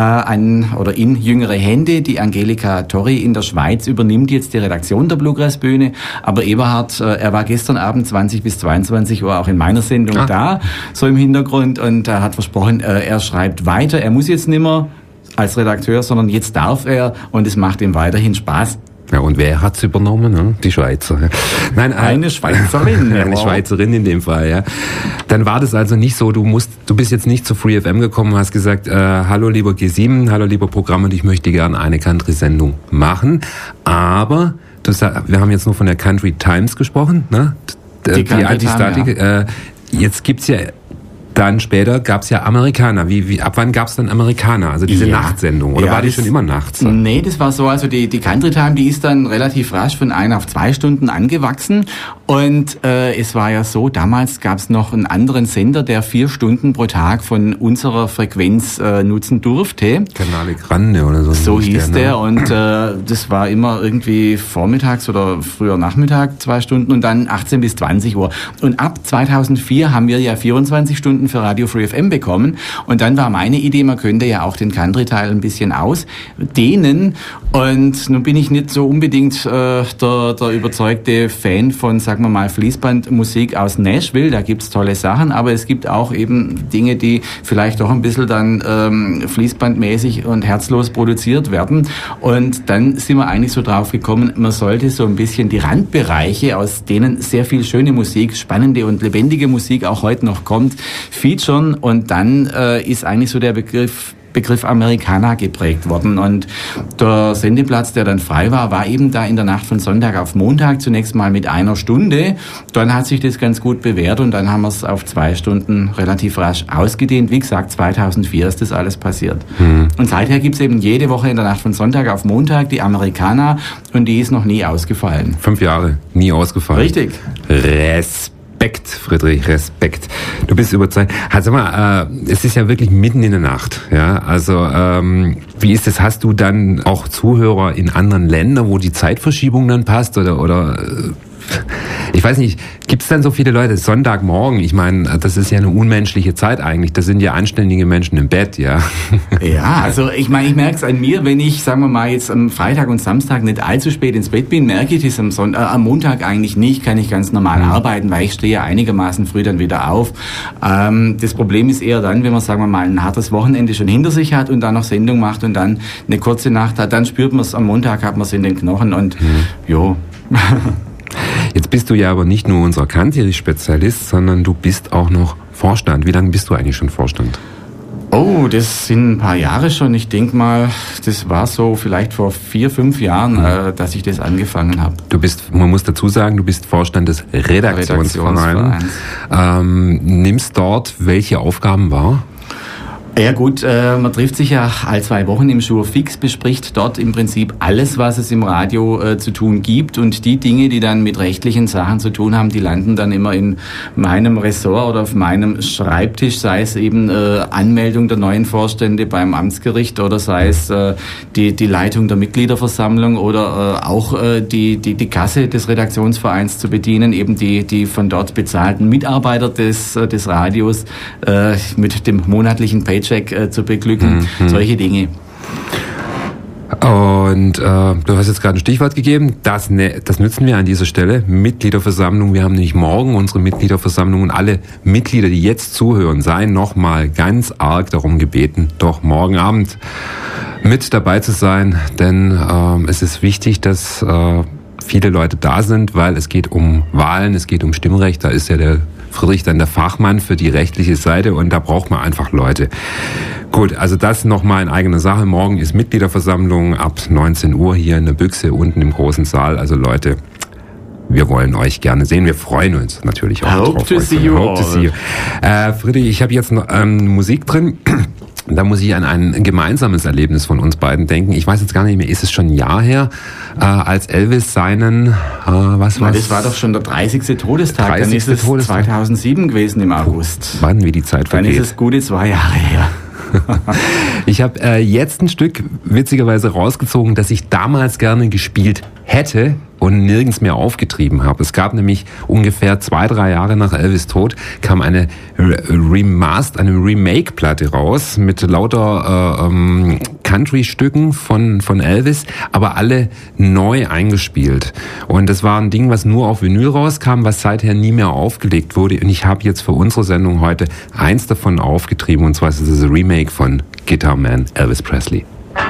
Speaker 2: in jüngere Hände. Die Angelika Torri in der Schweiz übernimmt jetzt die Redaktion der Bluegrass Bühne. Aber Eberhard, er war gestern Abend 20 bis 22 Uhr auch in meiner Sendung da, so im Hintergrund, und er hat versprochen, er schreibt weiter. Er muss jetzt nicht mehr als Redakteur, sondern jetzt darf er, und es macht ihm weiterhin Spaß.
Speaker 1: Ja, und wer hat's übernommen? Ne? Die Schweizer. Nein,
Speaker 2: eine Schweizerin.
Speaker 1: Eine Schweizerin in dem Fall, ja. Dann war das also nicht so, du bist jetzt nicht zu FreeFM gekommen und hast gesagt, hallo lieber G7, hallo lieber Programm, und ich möchte gerne eine Country-Sendung machen. Aber wir haben jetzt nur von der Country Times gesprochen, ne? Die Antistatik. Ja. Jetzt gibt's ja dann später gab's ja Amerikaner. Ab wann gab's dann Amerikaner? Also diese Nachtsendung. Oder war die schon immer nachts?
Speaker 2: Nee, das war so, also die Country Time, die ist dann relativ rasch von 1 auf 2 Stunden angewachsen. Und es war ja so, damals gab's noch einen anderen Sender, der 4 Stunden pro Tag von unserer Frequenz nutzen durfte.
Speaker 1: Kanale Grande oder so.
Speaker 2: So hieß der. Und das war immer irgendwie vormittags oder früher Nachmittag 2 Stunden und dann 18 bis 20 Uhr. Und ab 2004 haben wir ja 24 Stunden für Radio Free FM bekommen, und dann war meine Idee, man könnte ja auch den Country-Teil ein bisschen ausdehnen, und nun bin ich nicht so unbedingt der überzeugte Fan von, sagen wir mal, Fließbandmusik aus Nashville, da gibt's tolle Sachen, aber es gibt auch eben Dinge, die vielleicht doch ein bisschen dann fließbandmäßig und herzlos produziert werden, und dann sind wir eigentlich so drauf gekommen, man sollte so ein bisschen die Randbereiche, aus denen sehr viel schöne Musik, spannende und lebendige Musik auch heute noch kommt, featuren, und dann ist eigentlich so der Begriff Begriff Americana geprägt worden. Und der Sendeplatz, der dann frei war, war eben da in der Nacht von Sonntag auf Montag zunächst mal mit 1 Stunde. Dann hat sich das ganz gut bewährt und dann haben wir es auf 2 Stunden relativ rasch ausgedehnt. Wie gesagt, 2004 ist das alles passiert. Und seither gibt es eben jede Woche in der Nacht von Sonntag auf Montag die Americana und die ist noch nie ausgefallen.
Speaker 1: 5 Jahre, nie ausgefallen.
Speaker 2: Richtig.
Speaker 1: Respekt, Friedrich, Respekt. Du bist überzeugt. Sag mal, es ist ja wirklich mitten in der Nacht. Ja, also wie ist es? Hast du dann auch Zuhörer in anderen Ländern, wo die Zeitverschiebung dann passt oder ich weiß nicht, gibt es dann so viele Leute, Sonntagmorgen, ich meine, das ist ja eine unmenschliche Zeit eigentlich, da sind ja anständige Menschen im Bett, ja.
Speaker 2: Ja, also ich meine, ich merke es an mir, wenn ich, sagen wir mal, jetzt am Freitag und Samstag nicht allzu spät ins Bett bin, merke ich das am Montag eigentlich nicht, kann ich ganz normal arbeiten, weil ich stehe einigermaßen früh dann wieder auf. Das Problem ist eher dann, wenn man, sagen wir mal, ein hartes Wochenende schon hinter sich hat und dann noch Sendung macht und dann eine kurze Nacht hat, dann spürt man es, am Montag hat man es in den Knochen und jo.
Speaker 1: Jetzt bist du ja aber nicht nur unser Country-Spezialist, sondern du bist auch noch Vorstand. Wie lange bist du eigentlich schon Vorstand?
Speaker 2: Oh, das sind ein paar Jahre schon. Ich denke mal, das war so vielleicht vor 4, 5 Jahren, dass ich das angefangen habe.
Speaker 1: Du bist, man muss dazu sagen, du bist Vorstand des Redaktionsvereins. Nimmst dort welche Aufgaben wahr?
Speaker 2: Ja gut, man trifft sich ja alle 2 Wochen im Jour fix, bespricht dort im Prinzip alles, was es im Radio zu tun gibt und die Dinge, die dann mit rechtlichen Sachen zu tun haben, die landen dann immer in meinem Ressort oder auf meinem Schreibtisch, sei es eben Anmeldung der neuen Vorstände beim Amtsgericht oder sei es die Leitung der Mitgliederversammlung oder auch die Kasse des Redaktionsvereins zu bedienen, eben die von dort bezahlten Mitarbeiter des Radios mit dem monatlichen Paycheck zu beglücken, solche Dinge.
Speaker 1: Und du hast jetzt gerade ein Stichwort gegeben, das nützen wir an dieser Stelle, Mitgliederversammlung. Wir haben nämlich morgen unsere Mitgliederversammlung und alle Mitglieder, die jetzt zuhören, seien nochmal ganz arg darum gebeten, doch morgen Abend mit dabei zu sein, denn es ist wichtig, dass viele Leute da sind, weil es geht um Wahlen, es geht um Stimmrecht, da ist ja der Friedrich dann der Fachmann für die rechtliche Seite und da braucht man einfach Leute. Gut, also das nochmal in eigener Sache. Morgen ist Mitgliederversammlung ab 19 Uhr hier in der Büchse unten im großen Saal. Also Leute, wir wollen euch gerne sehen. Wir freuen uns natürlich auch drauf.
Speaker 2: Hope to see you.
Speaker 1: Friedrich, ich habe jetzt noch Musik drin. Da muss ich an ein gemeinsames Erlebnis von uns beiden denken. Ich weiß jetzt gar nicht mehr, ist es schon ein Jahr her, als Elvis seinen,
Speaker 2: das war doch schon der 30. Todestag.
Speaker 1: 30.
Speaker 2: Dann ist es 2007 gewesen im August.
Speaker 1: Wann, wie die Zeit vergeht.
Speaker 2: Dann ist es gute 2 Jahre her.
Speaker 1: Ich habe jetzt ein Stück witzigerweise rausgezogen, das ich damals gerne gespielt hätte und nirgends mehr aufgetrieben habe. Es gab nämlich ungefähr 2, 3 Jahre nach Elvis Tod kam eine eine Remake-Platte raus mit lauter Country-Stücken von Elvis, aber alle neu eingespielt. Und das war ein Ding, was nur auf Vinyl rauskam, was seither nie mehr aufgelegt wurde. Und ich habe jetzt für unsere Sendung heute eins davon aufgetrieben, und zwar ist es das Remake von Guitar Man Elvis Presley.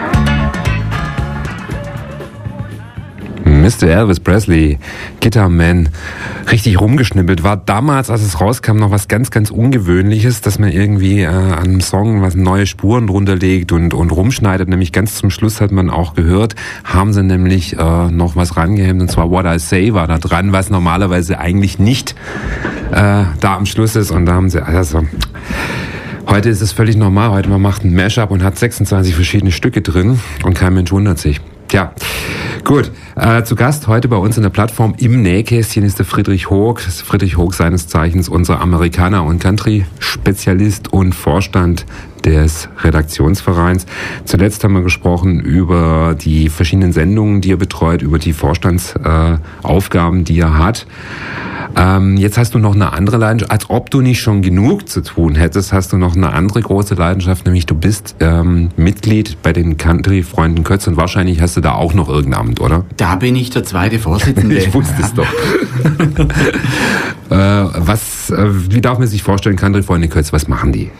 Speaker 1: Mr. Elvis Presley, Guitar Man, richtig rumgeschnippelt. War damals, als es rauskam, noch was ganz, ganz Ungewöhnliches, dass man irgendwie an einem Song was neue Spuren drunter legt und rumschneidet. Nämlich ganz zum Schluss hat man auch gehört, haben sie nämlich noch was rangehängt, und zwar What I Say war da dran, was normalerweise eigentlich nicht da am Schluss ist. Und da haben sie, also heute ist es völlig normal. Heute man macht ein Mashup und hat 26 verschiedene Stücke drin und kein Mensch wundert sich. Tja, gut. Zu Gast heute bei uns in der Plattform im Nähkästchen ist der Friedrich Hoog. Friedrich Hoog, seines Zeichens unser Americana- und Country-Spezialist und Vorstand des Redaktionsvereins. Zuletzt haben wir gesprochen über die verschiedenen Sendungen, die er betreut, über die Vorstandsaufgaben, die er hat. Jetzt hast du noch eine andere Leidenschaft, als ob du nicht schon genug zu tun hättest, hast du noch eine andere große Leidenschaft, nämlich du bist Mitglied bei den Country-Freunden Kötz und wahrscheinlich hast du da auch noch irgendein Amt, oder?
Speaker 2: Da bin ich der zweite Vorsitzende.
Speaker 1: Ich wusste es doch. Wie darf man sich vorstellen, Country-Freunde Kötz, was machen die?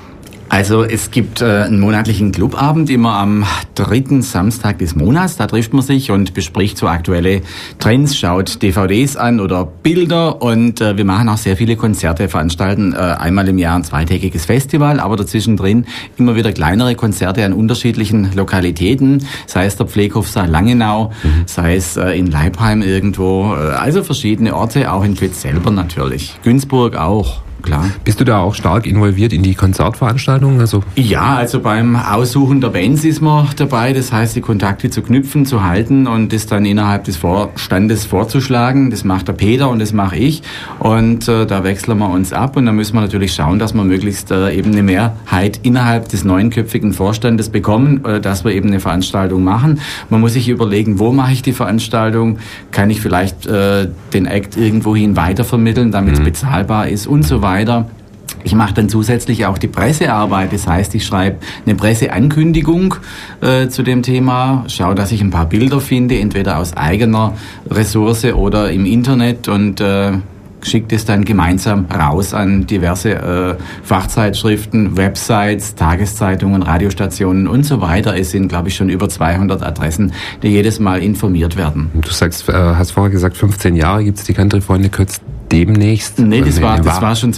Speaker 2: Also es gibt einen monatlichen Clubabend immer am 3. Samstag des Monats. Da trifft man sich und bespricht so aktuelle Trends, schaut DVDs an oder Bilder und wir machen auch sehr viele Konzerte, veranstalten einmal im Jahr ein zweitägiges Festival, aber dazwischen immer wieder kleinere Konzerte an unterschiedlichen Lokalitäten, sei es der Pfleghofsaal Langenau, sei es in Leipheim irgendwo, also verschiedene Orte, auch in Kötz selber natürlich, Günzburg auch. Klar.
Speaker 1: Bist du da auch stark involviert in die Konzertveranstaltungen?
Speaker 2: Ja, also beim Aussuchen der Bands ist man dabei. Das heißt, die Kontakte zu knüpfen, zu halten und das dann innerhalb des Vorstandes vorzuschlagen. Das macht der Peter und das mache ich. Und da wechseln wir uns ab. Und dann müssen wir natürlich schauen, dass wir möglichst eben eine Mehrheit innerhalb des neunköpfigen Vorstandes bekommen, dass wir eben eine Veranstaltung machen. Man muss sich überlegen, wo mache ich die Veranstaltung? Kann ich vielleicht den Act irgendwohin weitervermitteln, damit es bezahlbar ist und so weiter. Ich mache dann zusätzlich auch die Pressearbeit, das heißt, ich schreibe eine Presseankündigung zu dem Thema, schaue, dass ich ein paar Bilder finde, entweder aus eigener Ressource oder im Internet und schickt es dann gemeinsam raus an diverse Fachzeitschriften, Websites, Tageszeitungen, Radiostationen und so weiter. Es sind, glaube ich, schon über 200 Adressen, die jedes Mal informiert werden.
Speaker 1: Du hast vorher gesagt, 15 Jahre gibt es die Country-Freunde Kötz demnächst?
Speaker 2: Nee, das war schon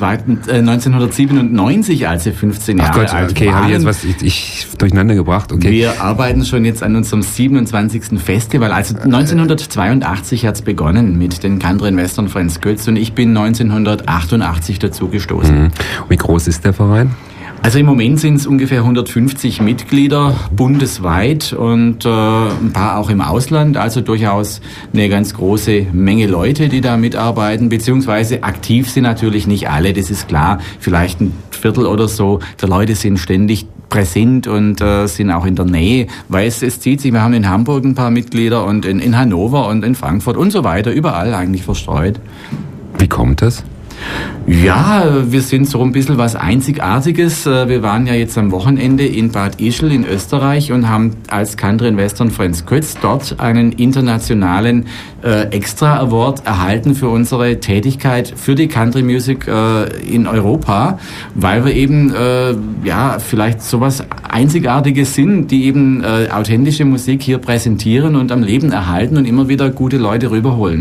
Speaker 2: 1997, als sie 15 Jahre alt waren.
Speaker 1: Okay, habe ich jetzt ich durcheinander gebracht. Okay.
Speaker 2: Wir arbeiten schon jetzt an unserem 27. Festival. Also 1982 hat es begonnen mit den Country Western Friends Kötz und ich bin 1988 dazu gestoßen.
Speaker 1: Wie groß ist der Verein?
Speaker 2: Also im Moment sind es ungefähr 150 Mitglieder bundesweit und ein paar auch im Ausland, also durchaus eine ganz große Menge Leute, die da mitarbeiten, beziehungsweise aktiv sind natürlich nicht alle, das ist klar, vielleicht ein Viertel oder so der Leute sind ständig präsent und sind auch in der Nähe, weil es zieht sich, wir haben in Hamburg ein paar Mitglieder und in Hannover und in Frankfurt und so weiter, überall eigentlich verstreut.
Speaker 1: Wie kommt das?
Speaker 2: Ja, wir sind so ein bisschen was Einzigartiges. Wir waren ja jetzt am Wochenende in Bad Ischl in Österreich und haben als Country Western Friends Kötz dort einen internationalen Extra Award erhalten für unsere Tätigkeit für die Country Music in Europa, weil wir eben vielleicht sowas Einzigartiges sind, die eben authentische Musik hier präsentieren und am Leben erhalten und immer wieder gute Leute rüberholen.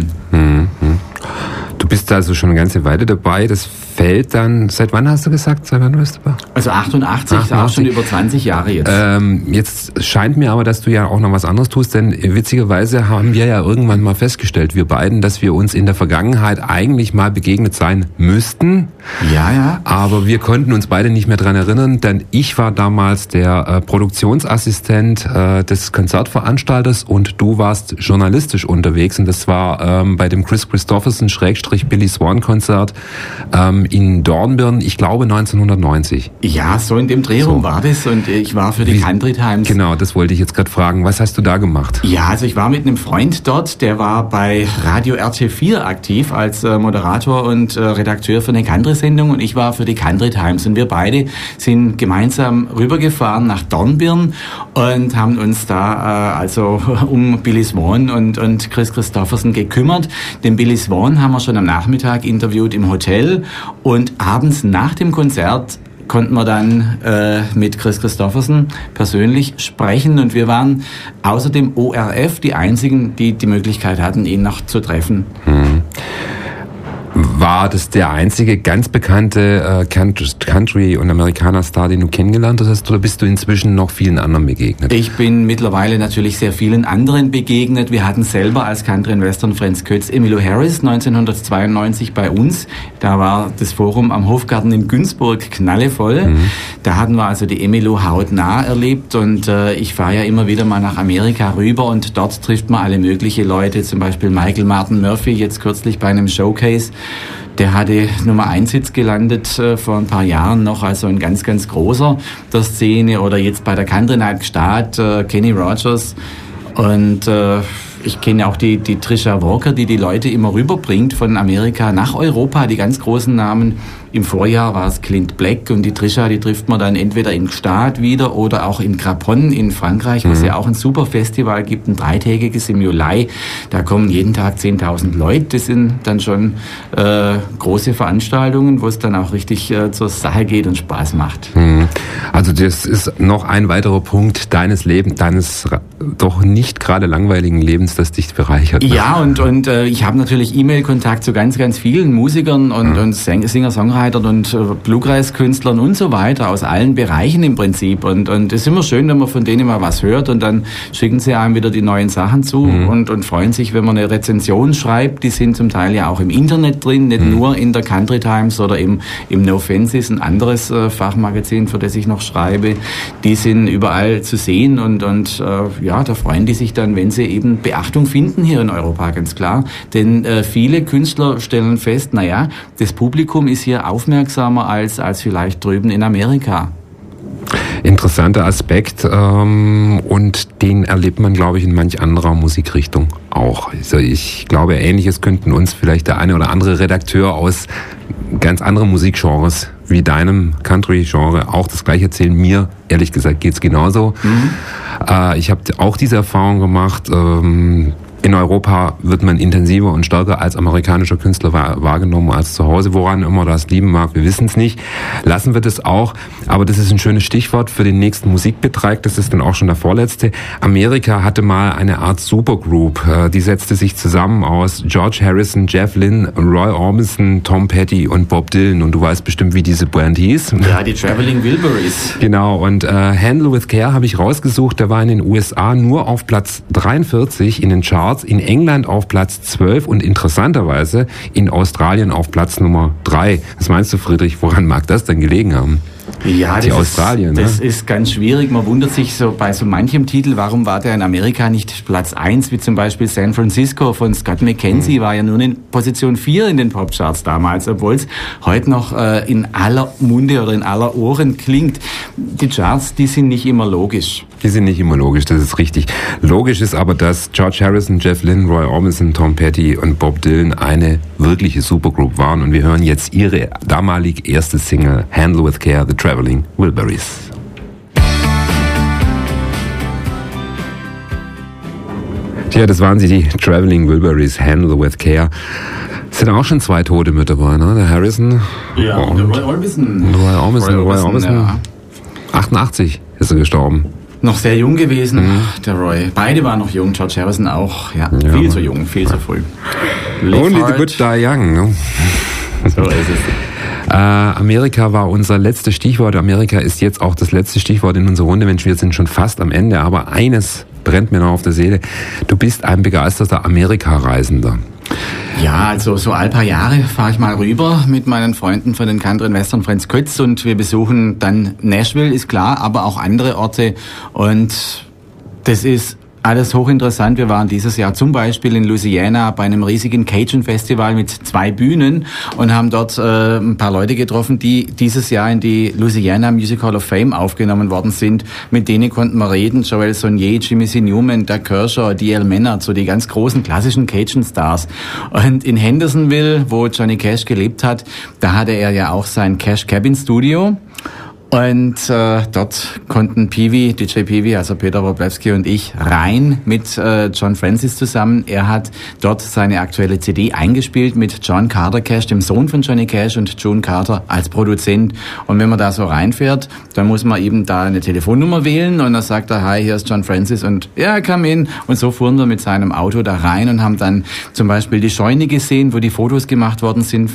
Speaker 1: Du bist also schon eine ganze Weile dabei. Das fällt dann, seit wann hast du gesagt? Seit wann bist du dabei?
Speaker 2: Also 88, auch schon über 20 Jahre jetzt.
Speaker 1: Jetzt scheint mir aber, dass du ja auch noch was anderes tust, denn witzigerweise haben wir ja irgendwann mal festgestellt, wir beiden, dass wir uns in der Vergangenheit eigentlich mal begegnet sein müssten.
Speaker 2: Ja.
Speaker 1: Aber wir konnten uns beide nicht mehr dran erinnern, denn ich war damals der Produktionsassistent des Konzertveranstalters und du warst journalistisch unterwegs und das war bei dem Chris Christopherson Billy Swan Konzert in Dornbirn, ich glaube 1990.
Speaker 2: Ja, so in dem Dreh rum war das und ich war für die Country Times.
Speaker 1: Genau, das wollte ich jetzt gerade fragen. Was hast du da gemacht?
Speaker 2: Ja, also ich war mit einem Freund dort, der war bei Radio RT4 aktiv als Moderator und Redakteur für eine Country-Sendung und ich war für die Country Times und wir beide sind gemeinsam rübergefahren nach Dornbirn und haben uns da also um Billy Swan und Chris Christopherson gekümmert. Den Billy Swan haben wir schon am Nachmittag interviewt im Hotel und abends nach dem Konzert konnten wir dann mit Chris Christopherson persönlich sprechen und wir waren außer dem ORF die einzigen, die die Möglichkeit hatten, ihn noch zu treffen.
Speaker 1: War das der einzige ganz bekannte Country- und Amerikaner-Star, den du kennengelernt hast, oder bist du inzwischen noch vielen anderen begegnet?
Speaker 2: Ich bin mittlerweile natürlich sehr vielen anderen begegnet. Wir hatten selber als Country Western Friends Kötz Emmylou Harris 1992 bei uns. Da war das Forum am Hofgarten in Günzburg knallevoll. Da hatten wir also die Emmylou hautnah erlebt und ich fahre ja immer wieder mal nach Amerika rüber und dort trifft man alle möglichen Leute, zum Beispiel Michael Martin Murphey, jetzt kürzlich bei einem Showcase. Der hatte Nummer 1 Hits gelandet vor ein paar Jahren noch, also ein ganz, ganz großer der Szene. Oder jetzt bei der Country Night gestartet, Kenny Rogers. Und ich kenne auch die Trisha Walker, die Leute immer rüberbringt von Amerika nach Europa, die ganz großen Namen. Im Vorjahr war es Clint Black und die Trisha, die trifft man dann entweder in Gstaad wieder oder auch in Craponne in Frankreich, wo es ja auch ein super Festival gibt, ein 3-tägiges im Juli. Da kommen jeden Tag 10.000 Leute. Das sind dann schon große Veranstaltungen, wo es dann auch richtig zur Sache geht und Spaß macht.
Speaker 1: Also das ist noch ein weiterer Punkt deines Lebens, deines doch nicht gerade langweiligen Lebens, das dich bereichert. Ne?
Speaker 2: Ja, und ich habe natürlich E-Mail-Kontakt zu ganz, ganz vielen Musikern und Singer-Songwritern und Bluegrass-Künstlern und so weiter aus allen Bereichen im Prinzip. Und es ist immer schön, wenn man von denen mal was hört und dann schicken sie einem wieder die neuen Sachen zu und freuen sich, wenn man eine Rezension schreibt. Die sind zum Teil ja auch im Internet drin, nicht nur in der Country Times oder im No Fences, ein anderes Fachmagazin, für das ich noch schreibe. Die sind überall zu sehen und ja, da freuen die sich dann, wenn sie eben Beachtung finden hier in Europa, ganz klar. Denn viele Künstler stellen fest, naja, das Publikum ist hier aufmerksamer als vielleicht drüben in Amerika.
Speaker 1: Interessanter Aspekt und den erlebt man, glaube ich, in manch anderer Musikrichtung auch. Also ich glaube, Ähnliches könnten uns vielleicht der eine oder andere Redakteur aus ganz anderen Musikgenres wie deinem Country-Genre auch das Gleiche erzählen. Mir, ehrlich gesagt, geht's genauso. Ich habe auch diese Erfahrung gemacht. In Europa wird man intensiver und stärker als amerikanischer Künstler wahrgenommen als zu Hause. Woran immer das liegen mag, wir wissen es nicht. Lassen wir das auch. Aber das ist ein schönes Stichwort für den nächsten Musikbetrag. Das ist dann auch schon der vorletzte. Amerika hatte mal eine Art Supergroup. Die setzte sich zusammen aus George Harrison, Jeff Lynne, Roy Orbison, Tom Petty und Bob Dylan. Und du weißt bestimmt, wie diese Band hieß.
Speaker 2: Ja, die Traveling Wilburys.
Speaker 1: Genau. Und Handle with Care habe ich rausgesucht. Der war in den USA nur auf Platz 43 in den Charts. In England auf Platz 12 und interessanterweise in Australien auf Platz Nummer 3. Was meinst du, Friedrich, woran mag das denn gelegen haben?
Speaker 2: Ja, das ist ganz schwierig. Man wundert sich so bei so manchem Titel, warum war der in Amerika nicht Platz 1, wie zum Beispiel San Francisco von Scott McKenzie, war ja nur in Position 4 in den Popcharts damals, obwohl es heute noch in aller Munde oder in aller Ohren klingt. Die Charts, die sind nicht immer logisch.
Speaker 1: Die sind nicht immer logisch, das ist richtig. Logisch ist aber, dass George Harrison, Jeff Lynne, Roy Orbison, Tom Petty und Bob Dylan eine wirkliche Supergroup waren. Und wir hören jetzt ihre damalig erste Single, Handle with Care, The Traveling Wilburys. Tja, das waren sie, die Traveling Wilburys, Handle with Care. Es sind auch schon 2 Tote mit dabei, ne? Der Harrison
Speaker 2: ja, und der Roy Orbison.
Speaker 1: Roy Orbison. Ja. 88 ist er gestorben.
Speaker 2: Noch sehr jung gewesen, der Roy. Beide waren noch jung, George Harrison auch. Ja, viel zu jung, viel zu früh.
Speaker 1: Only the good die young. Ne?
Speaker 2: So ist es.
Speaker 1: Amerika war unser letztes Stichwort. Amerika ist jetzt auch das letzte Stichwort in unserer Runde. Mensch, wir sind schon fast am Ende, aber eines brennt mir noch auf der Seele. Du bist ein begeisterter Amerika-Reisender.
Speaker 2: Ja, also so all paar Jahre fahre ich mal rüber mit meinen Freunden von den Country Western Friends Kötz und wir besuchen dann Nashville, ist klar, aber auch andere Orte und das ist alles hochinteressant. Wir waren dieses Jahr zum Beispiel in Louisiana bei einem riesigen Cajun-Festival mit 2 Bühnen und haben dort ein paar Leute getroffen, die dieses Jahr in die Louisiana Music Hall of Fame aufgenommen worden sind. Mit denen konnten wir reden. Joel Sonnier, Jimmy C. Newman, Doug Kershaw, D.L. Maynard, so die ganz großen klassischen Cajun-Stars. Und in Hendersonville, wo Johnny Cash gelebt hat, da hatte er ja auch sein Cash Cabin Studio. Und dort konnten DJ Peewee, also Peter Wroblewski und ich, rein mit John Francis zusammen. Er hat dort seine aktuelle CD eingespielt mit John Carter Cash, dem Sohn von Johnny Cash, und June Carter als Produzent. Und wenn man da so reinfährt, dann muss man eben da eine Telefonnummer wählen und dann sagt er, hi, hier ist John Francis und ja, come in. Und so fuhren wir mit seinem Auto da rein und haben dann zum Beispiel die Scheune gesehen, wo die Fotos gemacht worden sind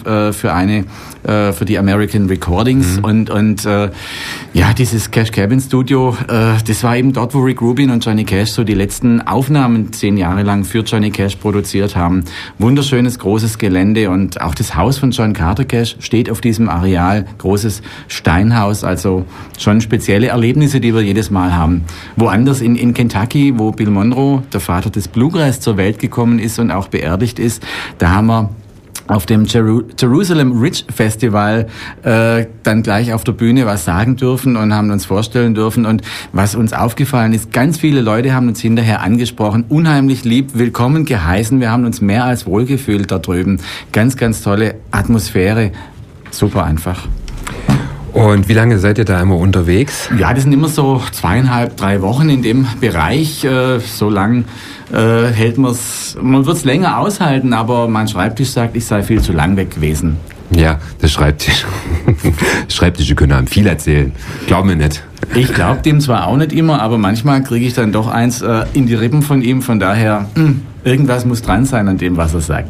Speaker 2: für die American Recordings und ja, dieses Cash Cabin Studio, das war eben dort, wo Rick Rubin und Johnny Cash so die letzten Aufnahmen 10 Jahre lang für Johnny Cash produziert haben. Wunderschönes, großes Gelände und auch das Haus von John Carter Cash steht auf diesem Areal. Großes Steinhaus, also schon spezielle Erlebnisse, die wir jedes Mal haben. Woanders in Kentucky, wo Bill Monroe, der Vater des Bluegrass, zur Welt gekommen ist und auch beerdigt ist, da haben wir auf dem Jerusalem Ridge Festival dann gleich auf der Bühne was sagen dürfen und haben uns vorstellen dürfen. Und was uns aufgefallen ist, ganz viele Leute haben uns hinterher angesprochen, unheimlich lieb, willkommen geheißen. Wir haben uns mehr als wohlgefühlt da drüben. Ganz, ganz tolle Atmosphäre. Super einfach.
Speaker 1: Und wie lange seid ihr da immer unterwegs?
Speaker 2: Ja, das sind immer so 2,5, 3 Wochen in dem Bereich. So lang hält man's. Man wird's länger aushalten, aber mein Schreibtisch sagt, ich sei viel zu lang weg gewesen.
Speaker 1: Ja, der Schreibtisch. Schreibtische können einem viel erzählen. Glaub mir nicht.
Speaker 2: Ich glaube dem zwar auch nicht immer, aber manchmal kriege ich dann doch eins in die Rippen von ihm. Von daher, irgendwas muss dran sein an dem, was er sagt.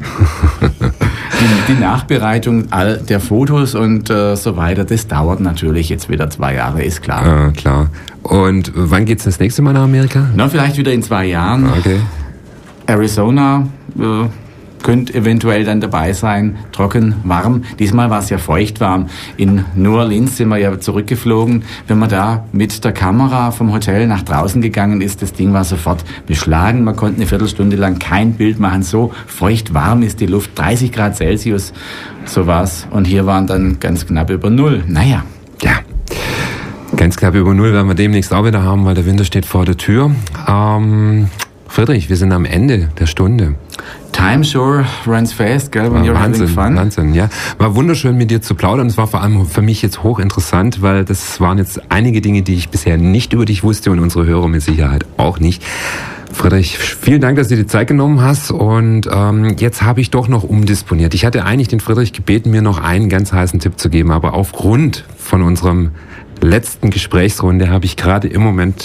Speaker 2: Die Nachbereitung all der Fotos und so weiter, das dauert natürlich jetzt wieder 2 Jahre, ist klar.
Speaker 1: Klar. Und wann geht's das nächste Mal nach Amerika?
Speaker 2: Na, vielleicht wieder in 2 Jahren.
Speaker 1: Okay.
Speaker 2: Arizona könnte eventuell dann dabei sein. Trocken, warm. Diesmal war es ja feucht warm. In New Orleans sind wir ja zurückgeflogen. Wenn man da mit der Kamera vom Hotel nach draußen gegangen ist, das Ding war sofort beschlagen. Man konnte eine Viertelstunde lang kein Bild machen. So feucht warm ist die Luft. 30 Grad Celsius, so war's. Und hier waren dann ganz knapp über 0. Naja.
Speaker 1: Ja. Ganz knapp über 0 werden wir demnächst auch wieder haben, weil der Winter steht vor der Tür. Friedrich, wir sind am Ende der Stunde.
Speaker 2: Time sure runs fast, gell, when you're having fun.
Speaker 1: Wahnsinn, ja. War wunderschön, mit dir zu plaudern. Es war vor allem für mich jetzt hochinteressant, weil das waren jetzt einige Dinge, die ich bisher nicht über dich wusste und unsere Hörer mit Sicherheit auch nicht. Friedrich, vielen Dank, dass du dir die Zeit genommen hast und jetzt habe ich doch noch umdisponiert. Ich hatte eigentlich den Friedrich gebeten, mir noch einen ganz heißen Tipp zu geben, aber aufgrund von unserem letzten Gesprächsrunde habe ich gerade im Moment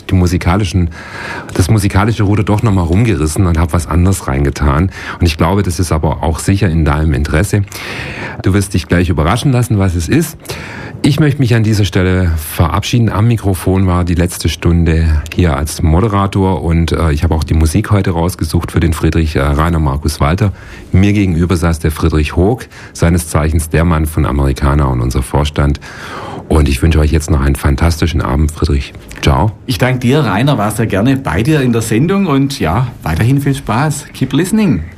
Speaker 1: das musikalische Ruder doch nochmal rumgerissen und habe was anderes reingetan. Und ich glaube, das ist aber auch sicher in deinem Interesse. Du wirst dich gleich überraschen lassen, was es ist. Ich möchte mich an dieser Stelle verabschieden. Am Mikrofon war die letzte Stunde hier als Moderator und ich habe auch die Musik heute rausgesucht für den Friedrich Rainer Markus Walter. Mir gegenüber saß der Friedrich Hoog, seines Zeichens der Mann von Amerikaner und unser Vorstand. Und ich wünsche euch jetzt noch einen fantastischen Abend, Friedrich. Ciao.
Speaker 2: Ich danke dir, Rainer, war sehr gerne bei dir in der Sendung und ja, weiterhin viel Spaß. Keep listening.